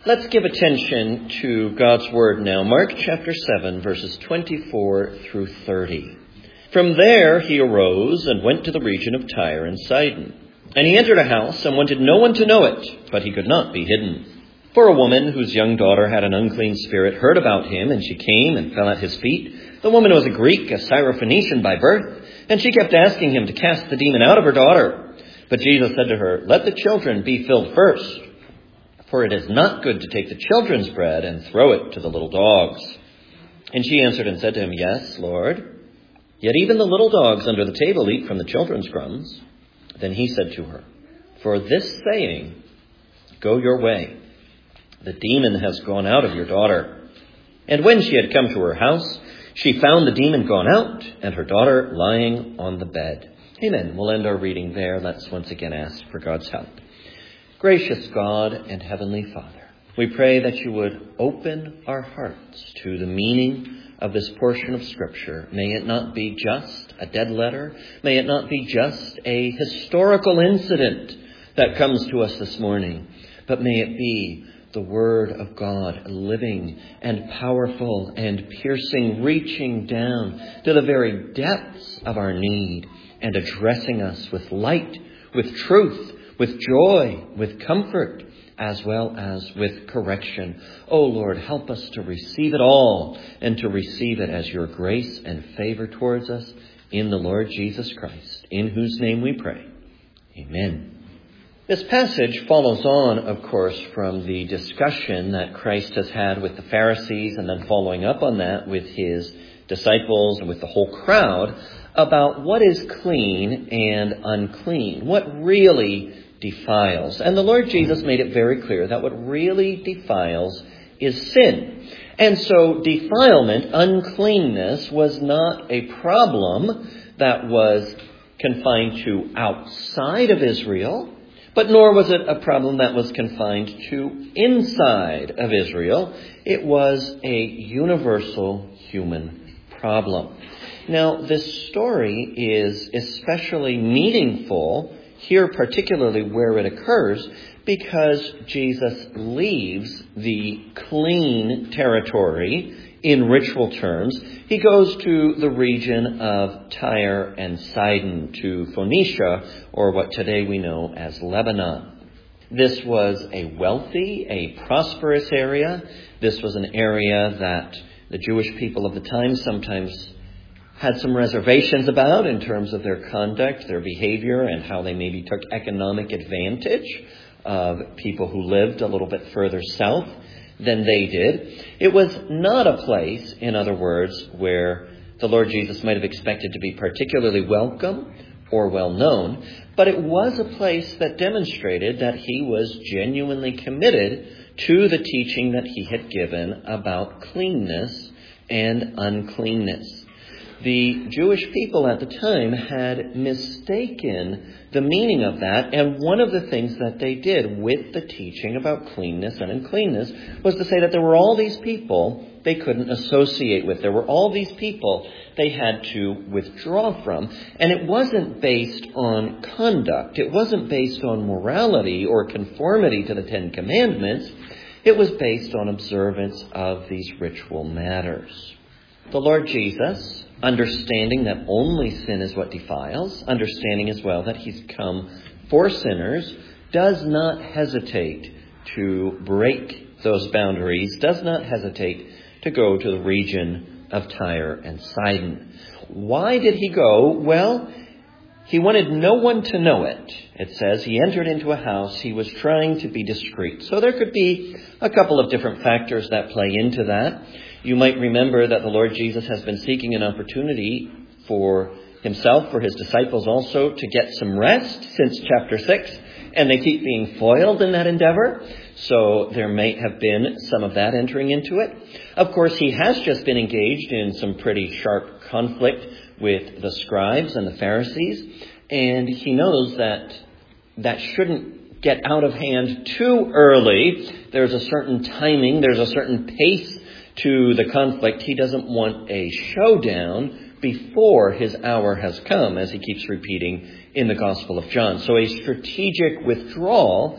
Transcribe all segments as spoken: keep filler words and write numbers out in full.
Let's give attention to God's Word now. Mark chapter seven, verses twenty-four through thirty. From there he arose and went to the region of Tyre and Sidon. And he entered a house and wanted no one to know it, but he could not be hidden. For a woman whose young daughter had an unclean spirit heard about him, and she came and fell at his feet. The woman was a Greek, a Syrophoenician by birth, and she kept asking him to cast the demon out of her daughter. But Jesus said to her, "Let the children be filled first, for it is not good to take the children's bread and throw it to the little dogs." And she answered and said to him, "Yes, Lord, yet even the little dogs under the table eat from the children's crumbs." Then he said to her, "For this saying, go your way. The demon has gone out of your daughter." And when she had come to her house, she found the demon gone out and her daughter lying on the bed. Amen. We'll end our reading there. Let's once again ask for God's help. Gracious God and Heavenly Father, we pray that you would open our hearts to the meaning of this portion of Scripture. May it not be just a dead letter. May it not be just a historical incident that comes to us this morning, but may it be the Word of God, living and powerful and piercing, reaching down to the very depths of our need and addressing us with light, with truth, with joy, with comfort, as well as with correction. Oh Lord, help us to receive it all and to receive it as your grace and favor towards us in the Lord Jesus Christ, in whose name we pray. Amen. This passage follows on, of course, from the discussion that Christ has had with the Pharisees, and then following up on that with his disciples and with the whole crowd about what is clean and unclean, what really defiles. And the Lord Jesus made it very clear that what really defiles is sin. And so defilement, uncleanness, was not a problem that was confined to outside of Israel, but nor was it a problem that was confined to inside of Israel. It was a universal human problem. Now, this story is especially meaningful here, particularly where it occurs, because Jesus leaves the clean territory in ritual terms. He goes to the region of Tyre and Sidon, to Phoenicia, or what today we know as Lebanon. This was a wealthy, a prosperous area. This was an area that the Jewish people of the time sometimes had some reservations about in terms of their conduct, their behavior, and how they maybe took economic advantage of people who lived a little bit further south than they did. It was not a place, in other words, where the Lord Jesus might have expected to be particularly welcome or well known, but it was a place that demonstrated that he was genuinely committed to the teaching that he had given about cleanness and uncleanness. The Jewish people at the time had mistaken the meaning of that, and one of the things that they did with the teaching about cleanness and uncleanness was to say that there were all these people they couldn't associate with. There were all these people they had to withdraw from, and it wasn't based on conduct. It wasn't based on morality or conformity to the Ten Commandments. It was based on observance of these ritual matters. The Lord Jesus, understanding that only sin is what defiles, understanding as well that he's come for sinners, does not hesitate to break those boundaries, does not hesitate to go to the region of Tyre and Sidon. Why did he go? Well, he wanted no one to know it. It says he entered into a house. He was trying to be discreet. So there could be a couple of different factors that play into that. You might remember that the Lord Jesus has been seeking an opportunity for himself, for his disciples also, to get some rest since chapter six, and they keep being foiled in that endeavor. So there may have been some of that entering into it. Of course, he has just been engaged in some pretty sharp conflict with the scribes and the Pharisees, and he knows that that shouldn't get out of hand too early. There's a certain timing, there's a certain pace to the conflict. He doesn't want a showdown before his hour has come, as he keeps repeating in the Gospel of John. So a strategic withdrawal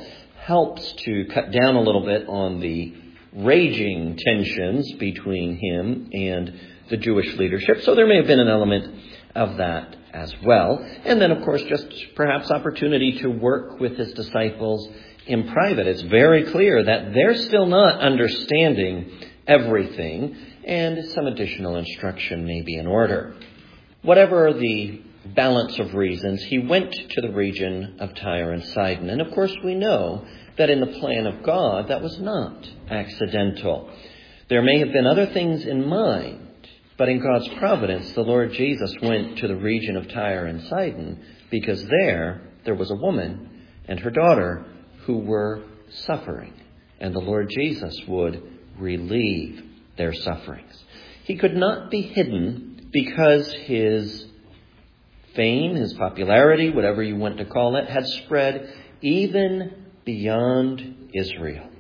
helps to cut down a little bit on the raging tensions between him and the Jewish leadership. So there may have been an element of that as well. And then, of course, just perhaps opportunity to work with his disciples in private. It's very clear that they're still not understanding everything, and some additional instruction may be in order. Whatever the balance of reasons, he went to the region of Tyre and Sidon. And of course, we know that in the plan of God, that was not accidental. There may have been other things in mind, but in God's providence, the Lord Jesus went to the region of Tyre and Sidon because there, there was a woman and her daughter who were suffering, and the Lord Jesus would relieve their sufferings. He could not be hidden because his fame, his popularity, whatever you want to call it, had spread even beyond Israel.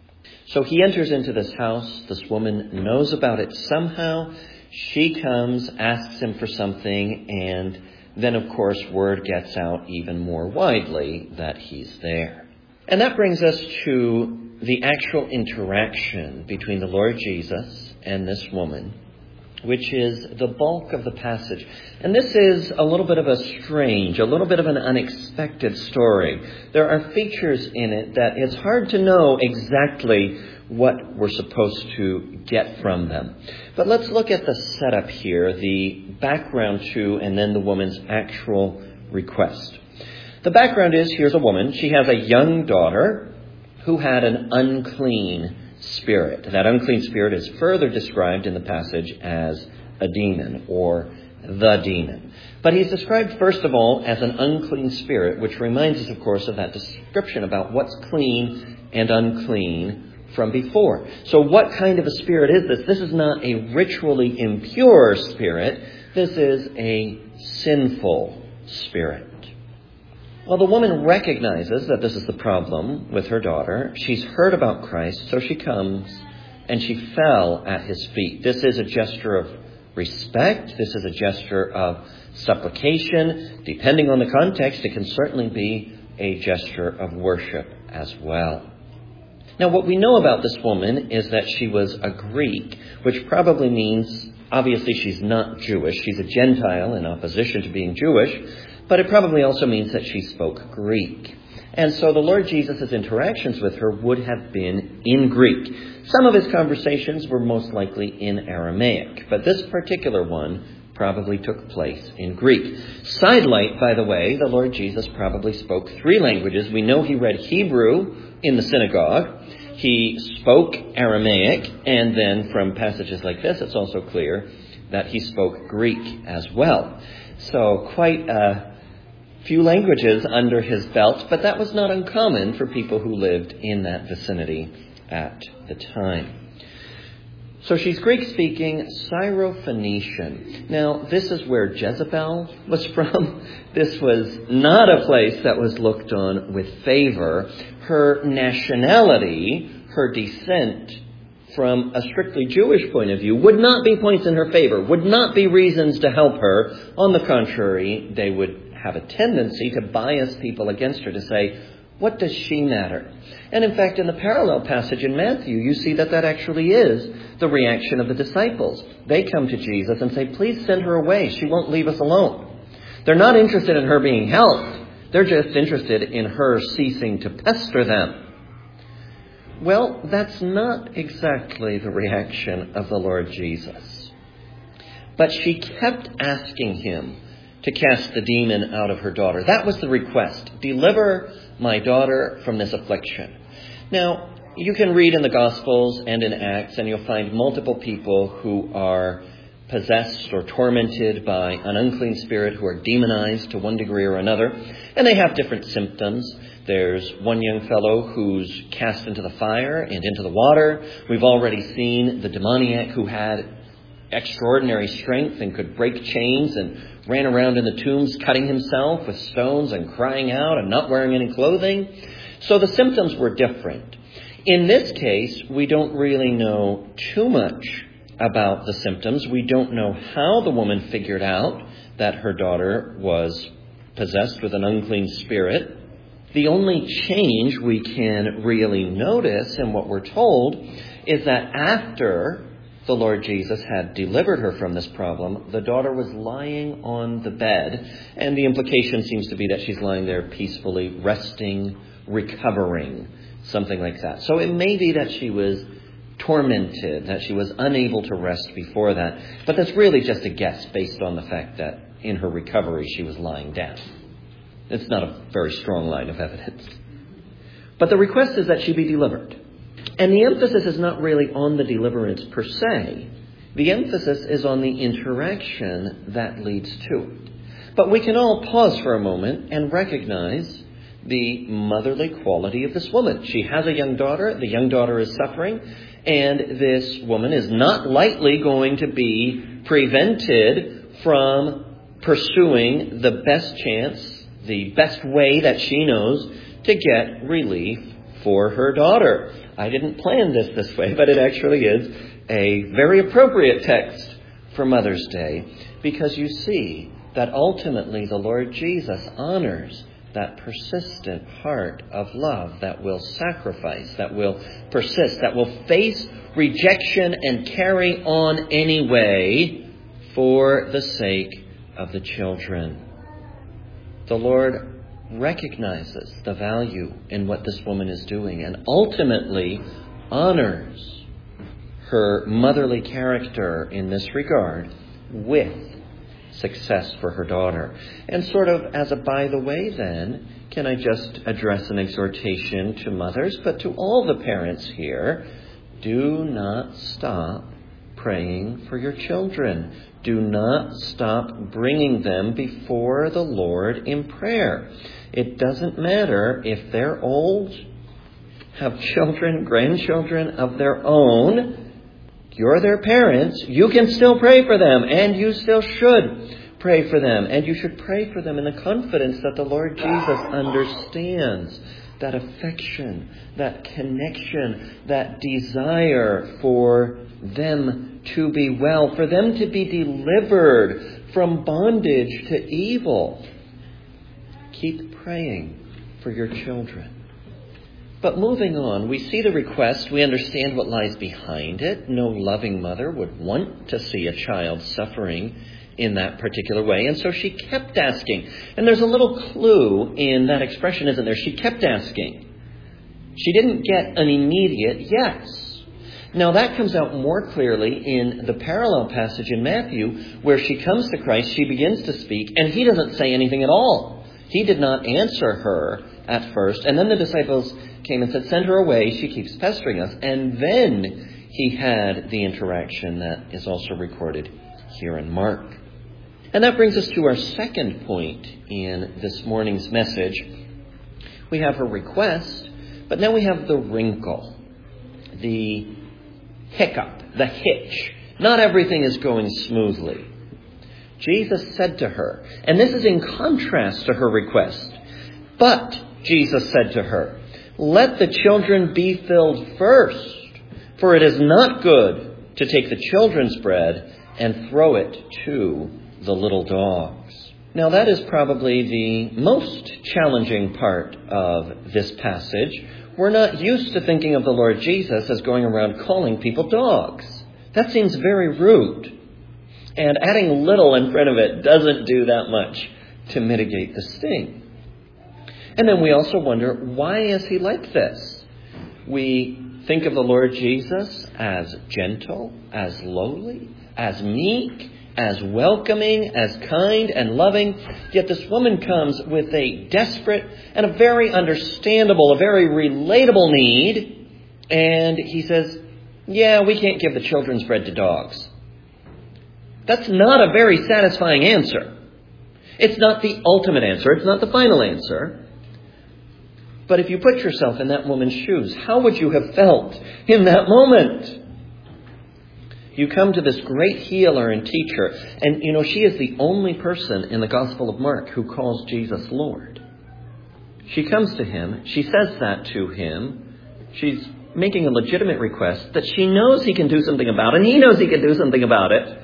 So he enters into this house. This woman knows about it somehow. She comes, asks him for something, and then, of course, word gets out even more widely that he's there. And that brings us to the actual interaction between the Lord Jesus and this woman, which is the bulk of the passage. And this is a little bit of a strange, a little bit of an unexpected story. There are features in it that it's hard to know exactly what we're supposed to get from them. But let's look at the setup here, the background to, and then the woman's actual request. The background is, here's a woman. She has a young daughter who had an unclean spirit. That unclean spirit is further described in the passage as a demon or the demon. But he's described, first of all, as an unclean spirit, which reminds us, of course, of that description about what's clean and unclean from before. So what kind of a spirit is this? This is not a ritually impure spirit. This is a sinful spirit. Well, the woman recognizes that this is the problem with her daughter. She's heard about Christ, so she comes and she fell at his feet. This is a gesture of respect. This is a gesture of supplication. Depending on the context, it can certainly be a gesture of worship as well. Now, what we know about this woman is that she was a Greek, which probably means, obviously, she's not Jewish. She's a Gentile in opposition to being Jewish. But it probably also means that she spoke Greek. And so the Lord Jesus' interactions with her would have been in Greek. Some of his conversations were most likely in Aramaic, but this particular one probably took place in Greek. Sidelight, by the way, the Lord Jesus probably spoke three languages. We know he read Hebrew in the synagogue. He spoke Aramaic, and then from passages like this, it's also clear that he spoke Greek as well. So quite a few languages under his belt, but that was not uncommon for people who lived in that vicinity at the time. So she's Greek-speaking, Syrophoenician. Now, this is where Jezebel was from. This was not a place that was looked on with favor. Her nationality, her descent, from a strictly Jewish point of view, would not be points in her favor, would not be reasons to help her. On the contrary, they would have a tendency to bias people against her, to say, what does she matter? And in fact, in the parallel passage in Matthew, you see that that actually is the reaction of the disciples. They come to Jesus and say, please send her away. She won't leave us alone. They're not interested in her being helped. They're just interested in her ceasing to pester them. Well, that's not exactly the reaction of the Lord Jesus. But she kept asking him to cast the demon out of her daughter. That was the request. Deliver my daughter from this affliction. Now, you can read in the Gospels and in Acts, and you'll find multiple people who are possessed or tormented by an unclean spirit, who are demonized to one degree or another, and they have different symptoms. There's one young fellow who's cast into the fire and into the water. We've already seen the demoniac who had extraordinary strength and could break chains and ran around in the tombs cutting himself with stones and crying out and not wearing any clothing. So the symptoms were different. In this case, we don't really know too much about the symptoms. We don't know how the woman figured out that her daughter was possessed with an unclean spirit. The only change we can really notice in what we're told is that after the Lord Jesus had delivered her from this problem, the daughter was lying on the bed, and the implication seems to be that she's lying there peacefully, resting, recovering, something like that. So it may be that she was tormented, that she was unable to rest before that, but that's really just a guess based on the fact that in her recovery she was lying down. It's not a very strong line of evidence. But the request is that she be delivered. And the emphasis is not really on the deliverance per se. The emphasis is on the interaction that leads to it. But we can all pause for a moment and recognize the motherly quality of this woman. She has a young daughter. The young daughter is suffering. And this woman is not lightly going to be prevented from pursuing the best chance, the best way that she knows to get relief for her daughter. I didn't plan this this way, but it actually is a very appropriate text for Mother's Day, because you see that ultimately the Lord Jesus honors that persistent heart of love that will sacrifice, that will persist, that will face rejection and carry on anyway for the sake of the children. The Lord recognizes the value in what this woman is doing and ultimately honors her motherly character in this regard with success for her daughter. And sort of as a by the way then, can I just address an exhortation to mothers, but to all the parents here? Do not stop praying for your children. Do not stop bringing them before the Lord in prayer. It doesn't matter if they're old, have children, grandchildren of their own. You're their parents. You can still pray for them, and you still should pray for them. And you should pray for them in the confidence that the Lord Jesus understands that affection, that connection, that desire for them to be well, for them to be delivered from bondage to evil. Keep praying for your children. But moving on, we see the request, we understand what lies behind it. No loving mother would want to see a child suffering in that particular way. And so she kept asking. And there's a little clue in that expression, isn't there? She kept asking. She didn't get an immediate yes. Now that comes out more clearly in the parallel passage in Matthew, where she comes to Christ, she begins to speak, and he doesn't say anything at all. He did not answer her at first. And then the disciples came and said, send her away. She keeps pestering us. And then he had the interaction that is also recorded here in Mark. And that brings us to our second point in this morning's message. We have her request, but now we have the wrinkle, the hiccup, the hitch. Not everything is going smoothly. Jesus said to her, and this is in contrast to her request, but Jesus said to her, let the children be filled first, for it is not good to take the children's bread and throw it to the little dogs. Now that is probably the most challenging part of this passage. We're not used to thinking of the Lord Jesus as going around calling people dogs. That seems very rude. And adding little in front of it doesn't do that much to mitigate the sting. And then we also wonder, why is he like this? We think of the Lord Jesus as gentle, as lowly, as meek, as welcoming, as kind and loving. Yet this woman comes with a desperate and a very understandable, a very relatable need. And he says, yeah, we can't give the children's bread to dogs. That's not a very satisfying answer. It's not the ultimate answer. It's not the final answer. But if you put yourself in that woman's shoes, how would you have felt in that moment? You come to this great healer and teacher, and you know, she is the only person in the Gospel of Mark who calls Jesus Lord. She comes to him. She says that to him. She's making a legitimate request that she knows he can do something about, and he knows he can do something about it.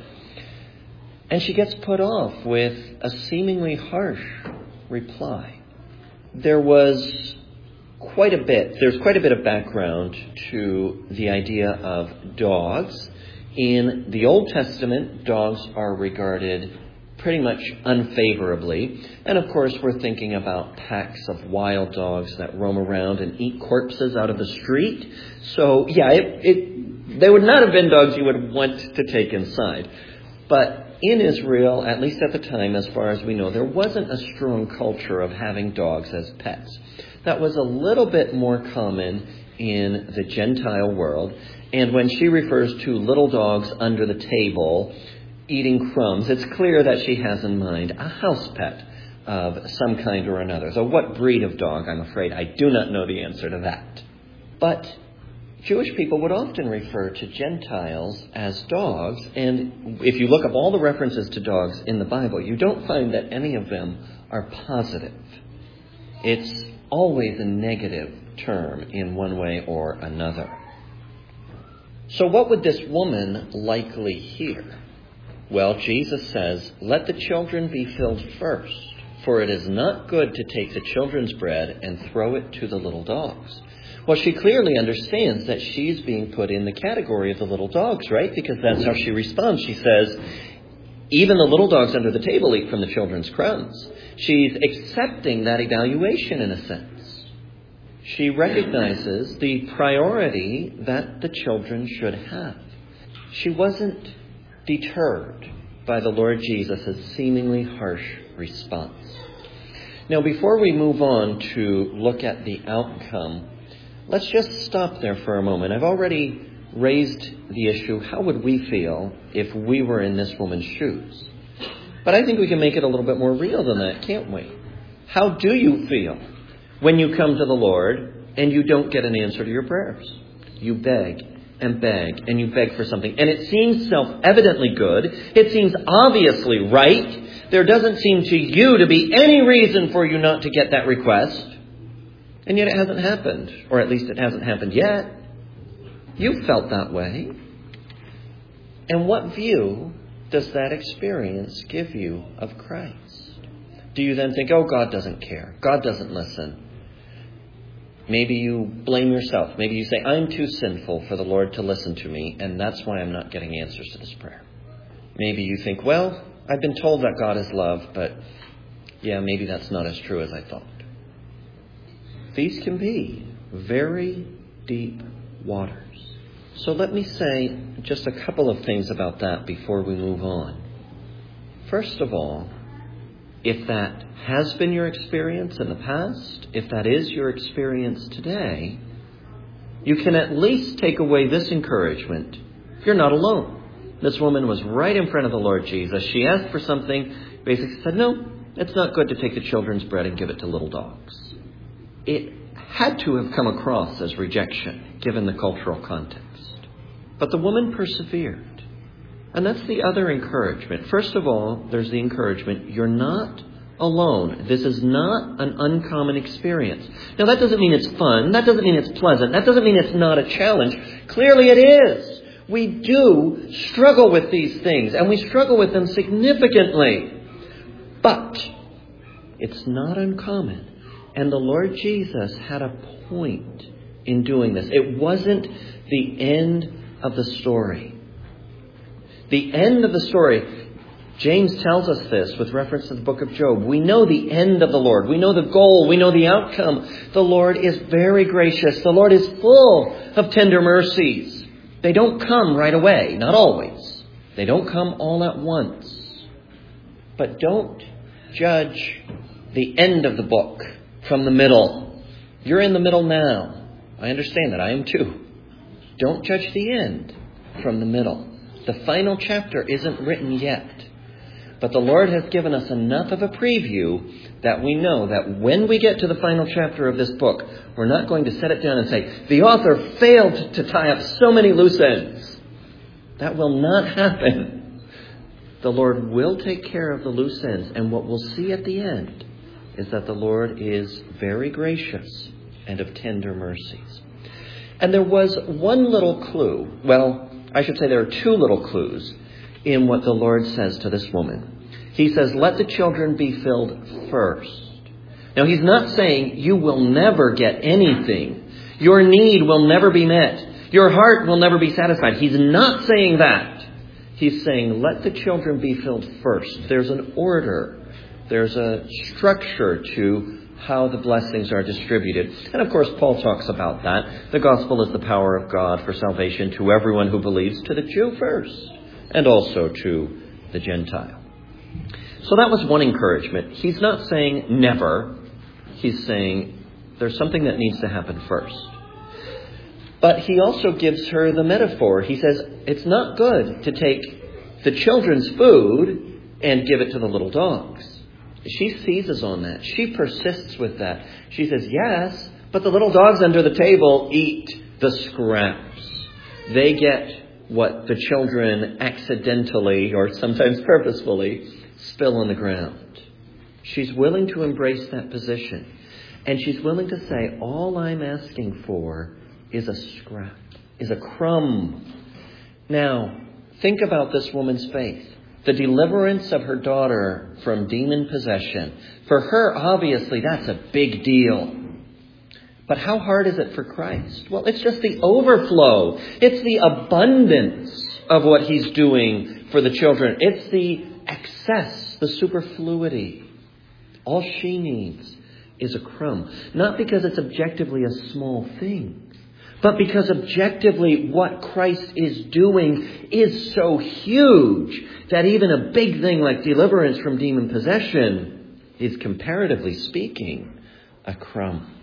And she gets put off with a seemingly harsh reply. there was quite a bit, there's quite a bit of background to the idea of dogs. In the Old Testament, dogs are regarded pretty much unfavorably. And of course, we're thinking about packs of wild dogs that roam around and eat corpses out of the street. So, yeah, it, it, they would not have been dogs you would want to take inside. But in Israel, at least at the time, as far as we know, there wasn't a strong culture of having dogs as pets. That was a little bit more common in the Gentile world. And when she refers to little dogs under the table eating crumbs, it's clear that she has in mind a house pet of some kind or another. So what breed of dog? I'm afraid I do not know the answer to that. But Jewish people would often refer to Gentiles as dogs, and if you look up all the references to dogs in the Bible, you don't find that any of them are positive. It's always a negative term in one way or another. So what would this woman likely hear? Well, Jesus says, "Let the children be filled first, for it is not good to take the children's bread and throw it to the little dogs." Well, she clearly understands that she's being put in the category of the little dogs, right? Because that's how she responds. She says, even the little dogs under the table eat from the children's crumbs. She's accepting that evaluation in a sense. She recognizes the priority that the children should have. She wasn't deterred by the Lord Jesus' seemingly harsh response. Now, before we move on to look at the outcome, let's just stop there for a moment. I've already raised the issue, how would we feel if we were in this woman's shoes? But I think we can make it a little bit more real than that, can't we? How do you feel when you come to the Lord and you don't get an answer to your prayers? You beg and beg and you beg for something. And it seems self-evidently good. It seems obviously right. There doesn't seem to you to be any reason for you not to get that request. And yet it hasn't happened. Or at least it hasn't happened yet. You felt that way. And what view does that experience give you of Christ? Do you then think, oh, God doesn't care. God doesn't listen. Maybe you blame yourself. Maybe you say, I'm too sinful for the Lord to listen to me, and that's why I'm not getting answers to this prayer. Maybe you think, well, I've been told that God is love, but yeah, maybe that's not as true as I thought. These can be very deep waters. So let me say just a couple of things about that before we move on. First of all, if that has been your experience in the past, if that is your experience today, you can at least take away this encouragement. You're not alone. This woman was right in front of the Lord Jesus. She asked for something, basically said, no, it's not good to take the children's bread and give it to little dogs. It had to have come across as rejection, given the cultural context. But the woman persevered. And that's the other encouragement. First of all, there's the encouragement, you're not alone. This is not an uncommon experience. Now, that doesn't mean it's fun. That doesn't mean it's pleasant. That doesn't mean it's not a challenge. Clearly it is. We do struggle with these things, and we struggle with them significantly. But it's not uncommon. And the Lord Jesus had a point in doing this. It wasn't the end of the story. The end of the story, James tells us this with reference to the book of Job. We know the end of the Lord. We know the goal. We know the outcome. The Lord is very gracious. The Lord is full of tender mercies. They don't come right away. Not always. They don't come all at once. But don't judge the end of the book from the middle. You're in the middle now. I understand that. I am too. Don't judge the end from the middle. The final chapter isn't written yet. But the Lord has given us enough of a preview that we know that when we get to the final chapter of this book, we're not going to set it down and say, the author failed to tie up so many loose ends. That will not happen. The Lord will take care of the loose ends. And what we'll see at the end is that the Lord is very gracious and of tender mercies. And there was one little clue. Well, I should say there are two little clues in what the Lord says to this woman. He says, let the children be filled first. Now, he's not saying you will never get anything. Your need will never be met. Your heart will never be satisfied. He's not saying that. He's saying, let the children be filled first. There's an order. There's a structure to how the blessings are distributed. And of course, Paul talks about that. The gospel is the power of God for salvation to everyone who believes, to the Jew first, and also to the Gentile. So that was one encouragement. He's not saying never. He's saying there's something that needs to happen first. But he also gives her the metaphor. He says it's not good to take the children's food and give it to the little dogs. She seizes on that. She persists with that. She says, yes, but the little dogs under the table eat the scraps. They get what the children accidentally or sometimes purposefully spill on the ground. She's willing to embrace that position. And she's willing to say, all I'm asking for is a scrap, is a crumb. Now, think about this woman's faith. The deliverance of her daughter from demon possession. For her, obviously, that's a big deal. But how hard is it for Christ? Well, it's just the overflow. It's the abundance of what he's doing for the children. It's the excess, the superfluity. All she needs is a crumb. Not because it's objectively a small thing, but because objectively what Christ is doing is so huge that even a big thing like deliverance from demon possession is, comparatively speaking, a crumb.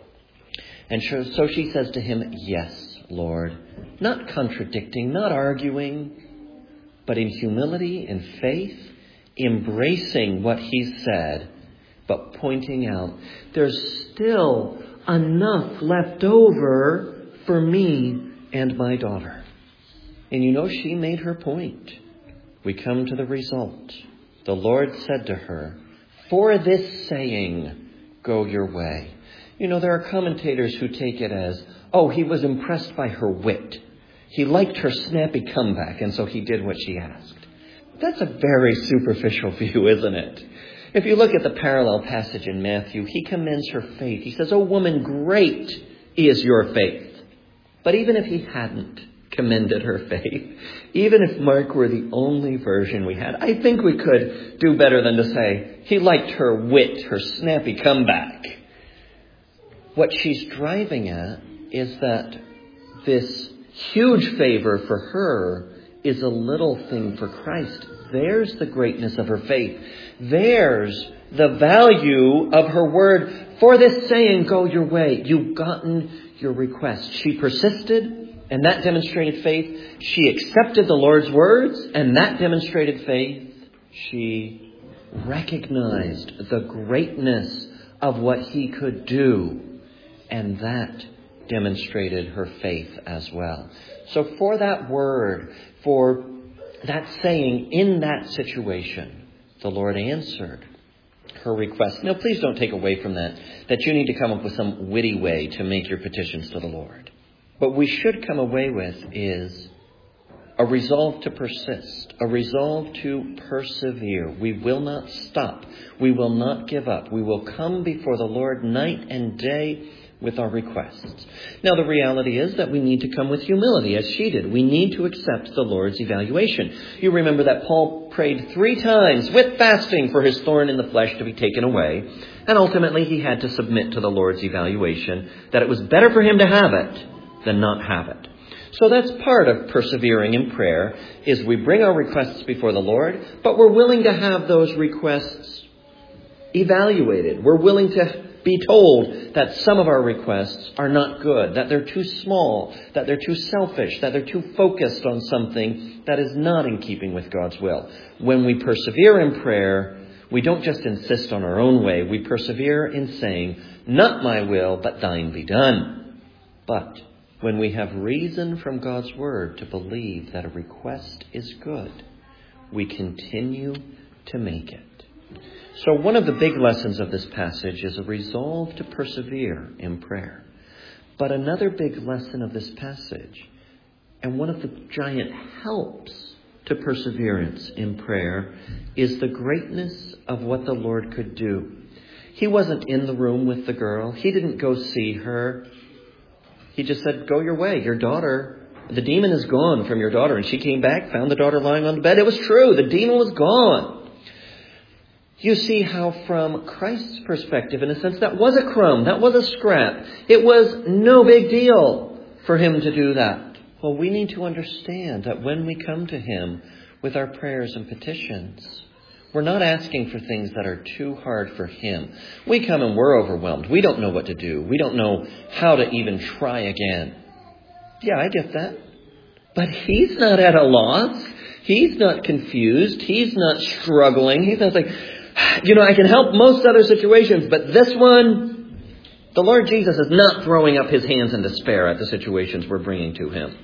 And so she says to him, yes, Lord, not contradicting, not arguing, but in humility and faith, embracing what he said, but pointing out there's still enough left over for me and my daughter. And you know, she made her point. We come to the result. The Lord said to her, for this saying, go your way. You know, there are commentators who take it as, oh, he was impressed by her wit. He liked her snappy comeback, and so he did what she asked. That's a very superficial view, isn't it? If you look at the parallel passage in Matthew, he commends her faith. He says, oh, woman, great is your faith. But even if he hadn't commended her faith, even if Mark were the only version we had, I think we could do better than to say he liked her wit, her snappy comeback. What she's driving at is that this huge favor for her is a little thing for Christ. There's the greatness of her faith. There's the value of her word. For this saying, go your way. You've gotten your request. She persisted, and that demonstrated faith. She accepted the Lord's words, and that demonstrated faith. She recognized the greatness of what he could do, and that demonstrated her faith as well. So for that word, for that saying in that situation, the Lord answered her request. Now, please don't take away from that, that you need to come up with some witty way to make your petitions to the Lord. What we should come away with is a resolve to persist, a resolve to persevere. We will not stop. We will not give up. We will come before the Lord night and day with our requests. Now, the reality is that we need to come with humility, as she did. We need to accept the Lord's evaluation. You remember that Paul prayed three times with fasting for his thorn in the flesh to be taken away. And ultimately, he had to submit to the Lord's evaluation that it was better for him to have it than not have it. So that's part of persevering in prayer, is we bring our requests before the Lord, but we're willing to have those requests evaluated. We're willing to be told that some of our requests are not good, that they're too small, that they're too selfish, that they're too focused on something that is not in keeping with God's will. When we persevere in prayer, we don't just insist on our own way. We persevere in saying, not my will, but thine be done. But when we have reason from God's word to believe that a request is good, we continue to make it. So one of the big lessons of this passage is a resolve to persevere in prayer. But another big lesson of this passage, and one of the giant helps to perseverance in prayer, is the greatness of what the Lord could do. He wasn't in the room with the girl. He didn't go see her. He just said, go your way. Your daughter, the demon is gone from your daughter. And she came back, found the daughter lying on the bed. It was true. The demon was gone. You see how from Christ's perspective, in a sense, that was a crumb. That was a scrap. It was no big deal for him to do that. Well, we need to understand that when we come to him with our prayers and petitions, we're not asking for things that are too hard for him. We come and we're overwhelmed. We don't know what to do. We don't know how to even try again. Yeah, I get that. But he's not at a loss. He's not confused. He's not struggling. He's not like, you know, I can help most other situations, but this one, the Lord Jesus is not throwing up his hands in despair at the situations we're bringing to him.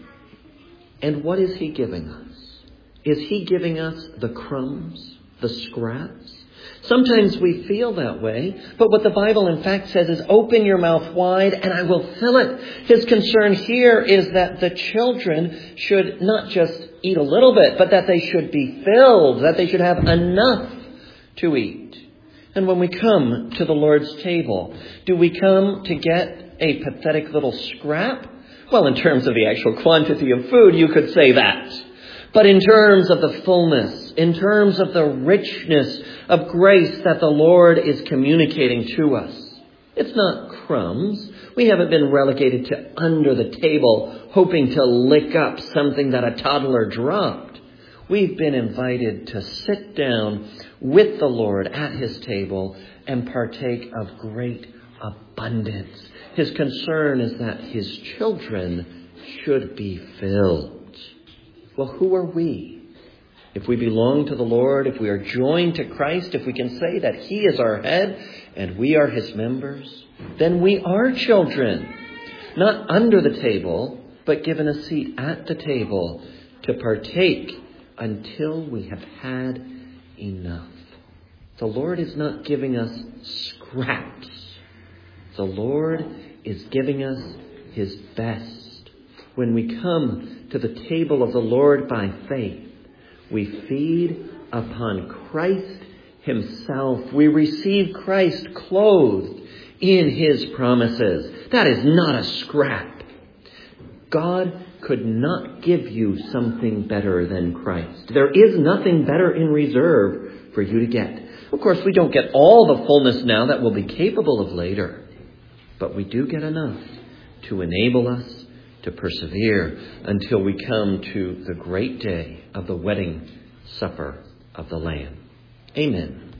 And what is he giving us? Is he giving us the crumbs, the scraps? Sometimes we feel that way, but what the Bible in fact says is, open your mouth wide and I will fill it. His concern here is that the children should not just eat a little bit, but that they should be filled, that they should have enough to eat. And when we come to the Lord's table, do we come to get a pathetic little scrap? Well, in terms of the actual quantity of food, you could say that. But in terms of the fullness, in terms of the richness of grace that the Lord is communicating to us, it's not crumbs. We haven't been relegated to under the table, hoping to lick up something that a toddler dropped. We've been invited to sit down with the Lord at his table and partake of great abundance. His concern is that his children should be filled. Well, who are we? If we belong to the Lord, if we are joined to Christ, if we can say that he is our head and we are his members, then we are children, not under the table, but given a seat at the table to partake until we have had enough. The Lord is not giving us scraps. The Lord is giving us his best. When we come to the table of the Lord by faith, we feed upon Christ himself. We receive Christ clothed in his promises. That is not a scrap. God could not give you something better than Christ. There is nothing better in reserve for you to get. Of course, we don't get all the fullness now that we'll be capable of later. But we do get enough to enable us to persevere until we come to the great day of the wedding supper of the Lamb. Amen.